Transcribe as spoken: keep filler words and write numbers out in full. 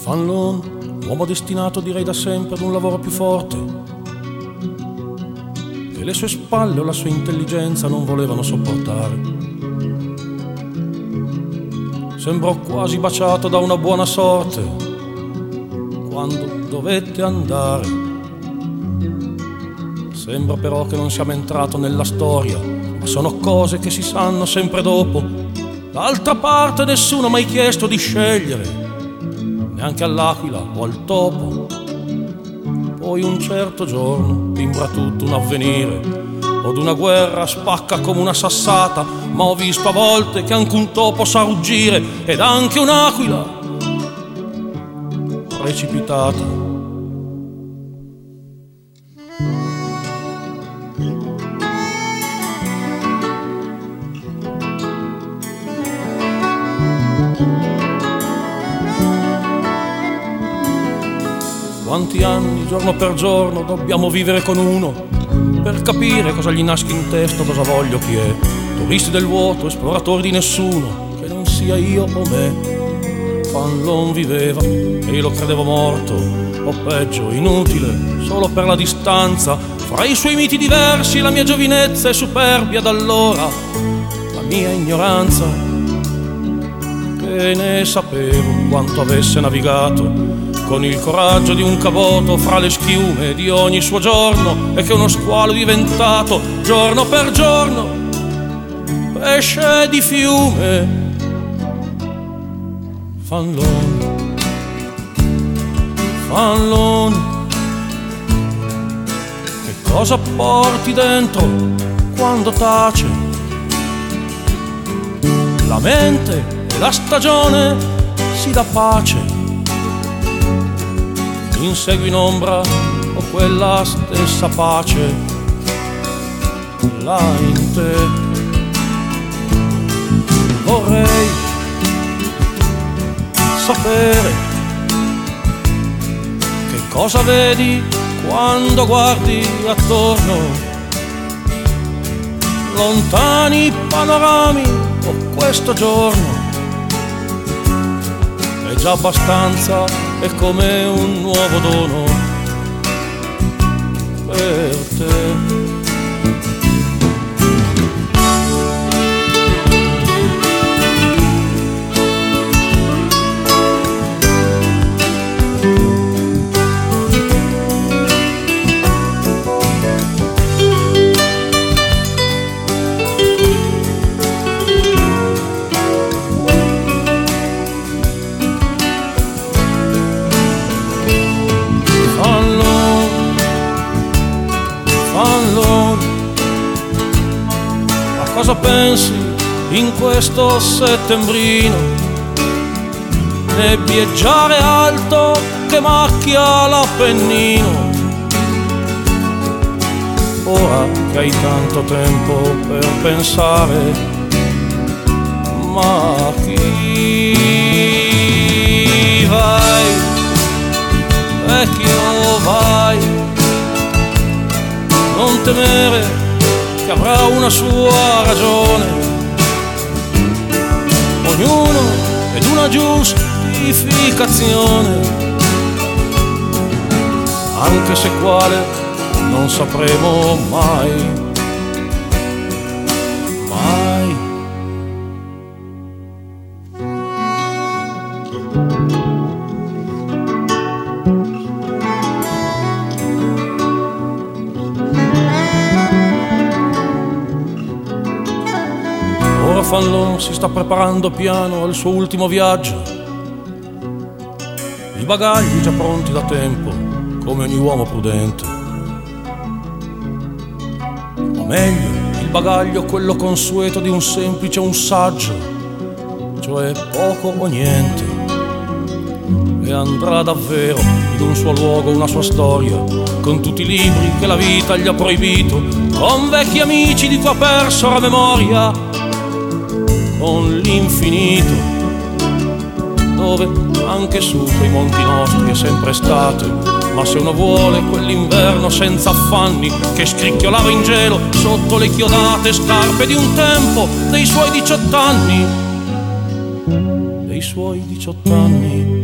Fanlon, uomo destinato direi da sempre ad un lavoro più forte, che le sue spalle o la sua intelligenza non volevano sopportare. Sembrò quasi baciato da una buona sorte quando dovette andare. Sembra però che non sia mai entrato nella storia, ma sono cose che si sanno sempre dopo. D'altra parte nessuno ha mai chiesto di scegliere, neanche all'aquila o al topo. Poi un certo giorno timbra tutto un avvenire, od una guerra spacca come una sassata, ma ho visto a volte che anche un topo sa ruggire, ed anche un'aquila precipitata. Quanti anni, giorno per giorno, dobbiamo vivere con uno per capire cosa gli nasce in testa, cosa voglio, chi è. Turisti del vuoto, esploratori di nessuno, che non sia io o me. Fanlon viveva e io lo credevo morto, o peggio, inutile, solo per la distanza fra i suoi miti diversi, la mia giovinezza e superbia d'allora, la mia ignoranza, che ne sapevo quanto avesse navigato con il coraggio di un caboto fra le schiume di ogni suo giorno, e che uno squalo è diventato giorno per giorno pesce di fiume. Fanlon, Fanlon, che cosa porti dentro quando tace? La mente e la stagione si dà pace. Insegui in ombra o quella stessa pace là in te. Vorrei sapere che cosa vedi quando guardi attorno, lontani panorami o questo giorno. È già abbastanza, è come un nuovo dono per te. Cosa pensi in questo settembrino? Nebbieggiare alto che macchia l'Appennino. Ora che hai tanto tempo per pensare, ma chi vai? Vecchio vai, non temere che avrà una sua ragione, ognuno ed una giustificazione, anche se quale non sapremo mai. Fanlon si sta preparando piano al suo ultimo viaggio, i bagagli già pronti da tempo, come ogni uomo prudente. O meglio, il bagaglio quello consueto di un semplice, un saggio, cioè poco o niente. E andrà davvero in un suo luogo, una sua storia, con tutti i libri che la vita gli ha proibito, con vecchi amici di cui ha perso la memoria, con l'infinito, dove anche su quei monti nostri è sempre estate. Ma se uno vuole quell'inverno senza affanni, che scricchiolava in gelo sotto le chiodate scarpe di un tempo, dei suoi diciotto anni, dei suoi diciotto anni.